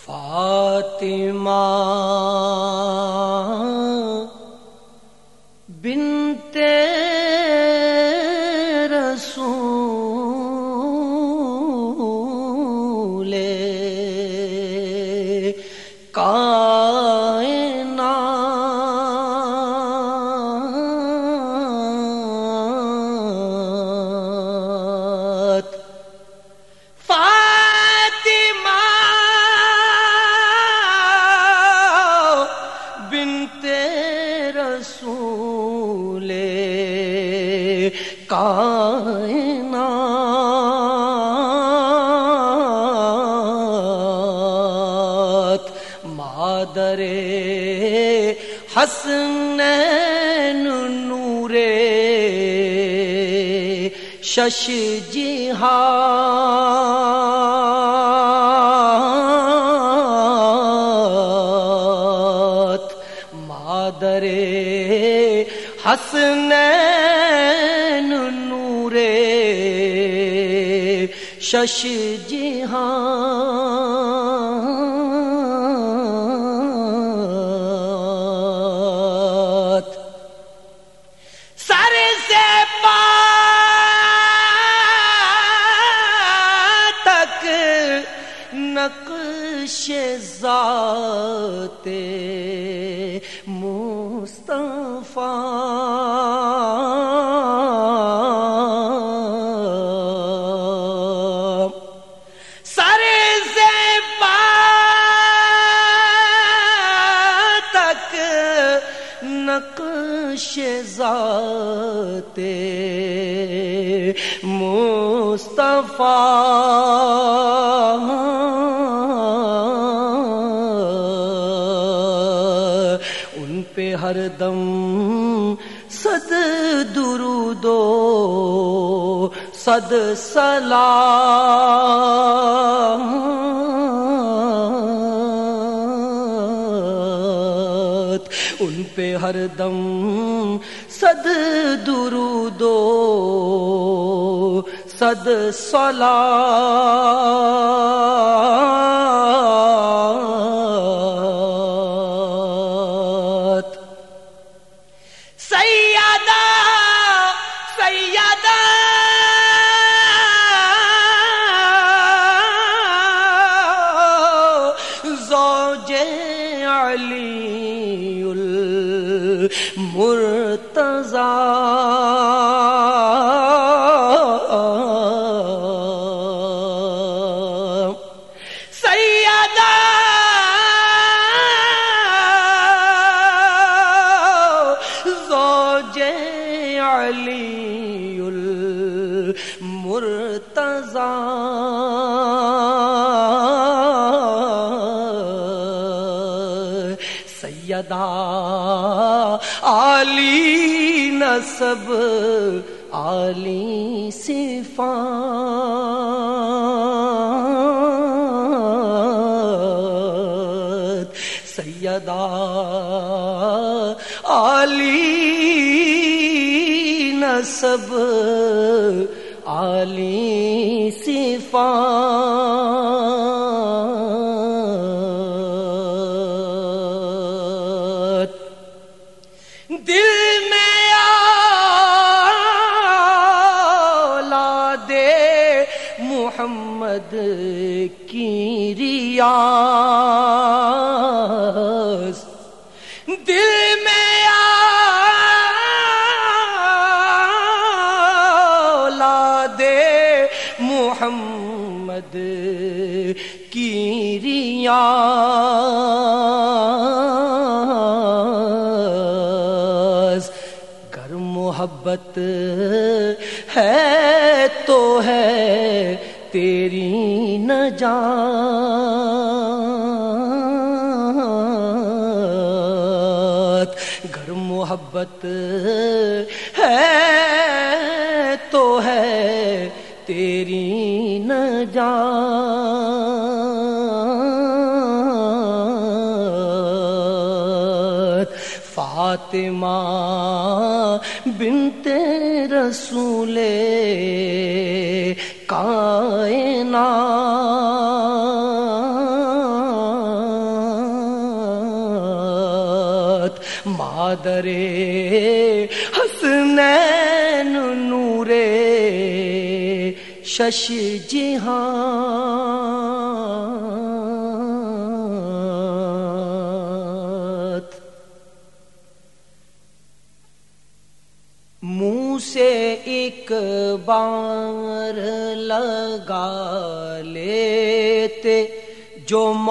فاطمہ بنت رسول کائنات فاطمہ بنت رسول کائنات مادر حسنین نور شش جہات مادر حسنین نور شش جہات سر سے پا تک نقش ذات مصطفیٰ سر سے پا تک نقش ذات مصطفیٰ ان پہ ہر دم صد درود و صد صلات ان پہ ہر دم صد درود و صد صلات سیدہ سیدہ زوج علی المرتضی سیدہ زوج علی المرتضی سیدہ عالی نسب عالی صفات سیدہ عالی نسب عالی صفات دل میں اولاد محمد کی ریاض دل میں اولاد محمد کی ریاض گر محبت ہے تو ہے تیری نجات گر محبت ہے تو ہے تیری نجات فاطمہ بنت رسول کائنات مادر حسنین نور شش جہاں، منہ سے ایک بار لگا لیتے جو